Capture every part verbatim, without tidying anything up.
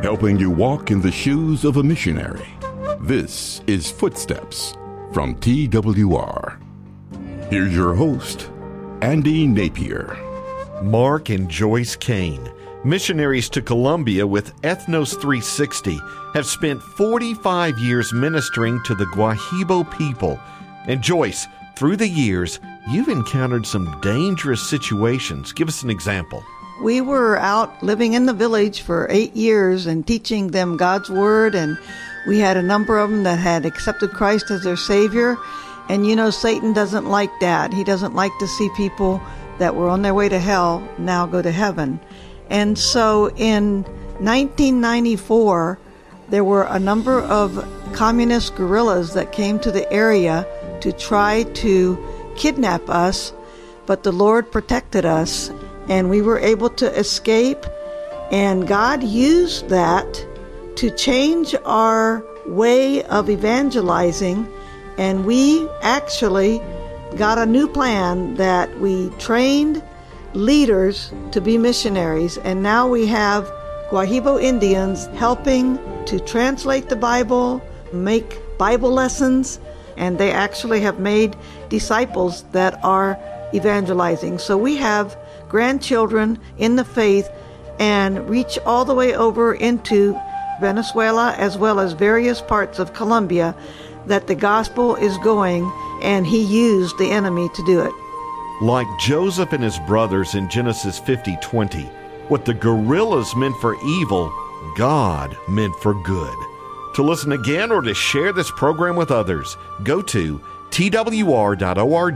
helping you walk in the shoes of a missionary. This is Footsteps from T W R. Here's your host, Andy Napier. Mark and Joyce Kane, missionaries to Colombia with Ethnos three sixty, have spent forty-five years ministering to the Guahibo people. And Joyce, through the years, you've encountered some dangerous situations. Give us an example. We were out living in the village for eight years and teaching them God's Word, and we had a number of them that had accepted Christ as their Savior. And you know, Satan doesn't like that. He doesn't like to see people that were on their way to hell now go to heaven. And so in nineteen ninety-four, there were a number of communist guerrillas that came to the area to try to kidnap us, but the Lord protected us, and we were able to escape. And God used that to change our way of evangelizing, and we actually got a new plan that we trained leaders to be missionaries, and now we have Guahibo Indians helping to translate the Bible, make Bible lessons, and they actually have made disciples that are evangelizing. So we have grandchildren in the faith and reach all the way over into Venezuela as well as various parts of Colombia that the gospel is going, and he used the enemy to do it. Like Joseph and his brothers in Genesis fifty twenty, what the guerrillas meant for evil, God meant for good. To listen again or to share this program with others, go to twr.org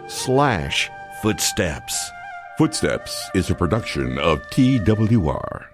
slash footsteps. Footsteps is a production of T W R.